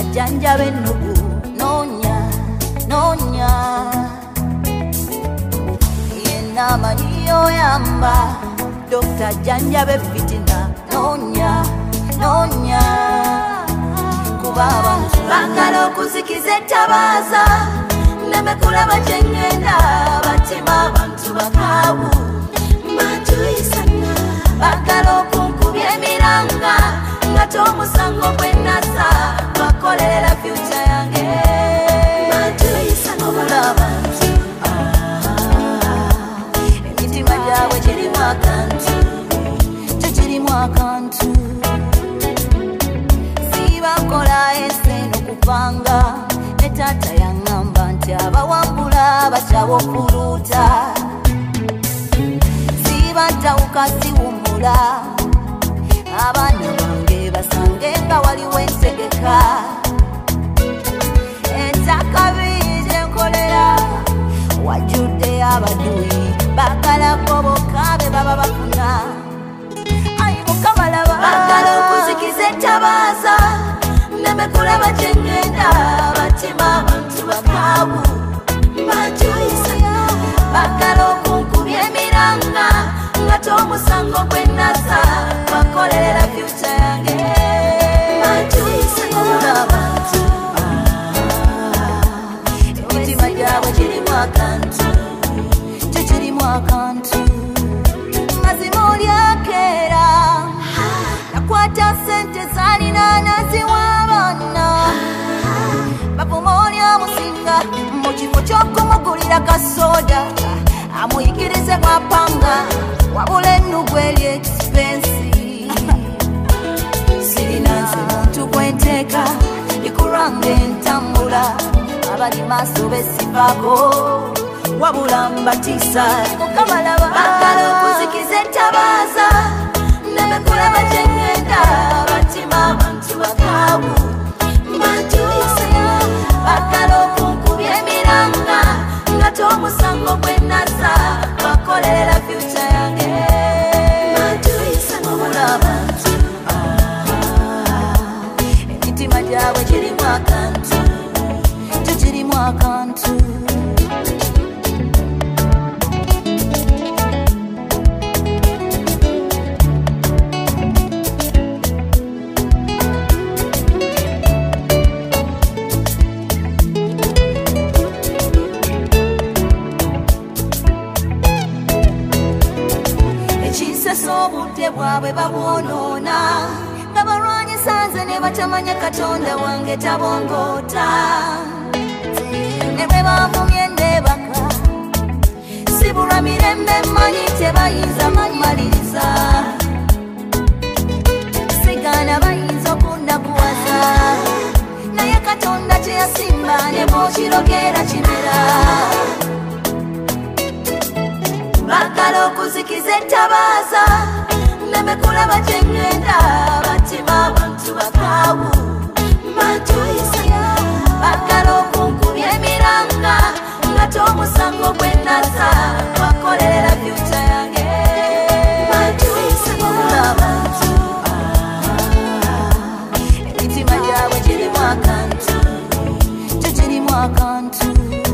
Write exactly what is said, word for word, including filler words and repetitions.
Bajjanjabe ennugu noonya noonya yenna amanyi oyamba Dokita Jjanjabe fitina noonya noonya kuba abantu baagala okuzikiza ettabaaza neme kulaba gye ngenda batima abantu bakaawu matuyisana baagala okunkubya emiranga nga tomusango gwe nasa bakolerera fyuca yange matuyisana obula abantu emitima gyabwe girimu akantu kyo kirimu akantu sibakola eseno kupanga ne taata yaŋŋamba nti abawambula bakyaba okuluuta sibatawuka siwummula abaana bange basange nga waliwo entegeka ettakabi gyenkolera wajjudde abaduyi bagalako bokabe baba bafuna ayimuka balaba bagala okuzikiza ettabaaza neme kulaba gye ngenda batima abantu bakaawu batuyisa bagala okunkubya emiranga nga tomusango gwe nasa bakolerera fyuca yange batuyisa obula abantu emitima gyabwe girimu akantu kyo kirimu akantu mazima olyakeera nakwata sente zalina naziwa abaana bavuma olyamusinga mu kifo ky'okumugulira kasoda amuyigirize mwapanga wabula ennugu eri expensi sirina nze muntu gwenteeka ikuranga entambula abali maaso besifaako wabula mbatiisa mukamalaba bagala okuzikiza ettabaaza neme kulaba gye ngenda batima abantu bakaawu batuyisa bagala okunkubya emiranga nga tomusango gwe nasa bakolerera fyuca yange batuyisa obula abantu emitima gyabwe girimu akantu kyo kirimu akantu obudde bwabwe babwonoona nga balwanyisanze ne batamanya katonda wange tabongoota ne bwe bavumye ndebaka sibulwa mirembe mmanyi tebayinza mumaliriza sigaana bayinza okundakuwaza naye katonda kyeyasimba ne bwokirogera kimera bagala okuzikiza ettabaaza neme kulaba gye ngenda batima abantu bakaawu batuyisa bagala okunkubya emiranga nga tomusango gwe nasa bakolerera fyuca yange batuyisa obula abantu emitima gyabwe girimu akantu kyo kirimu akantu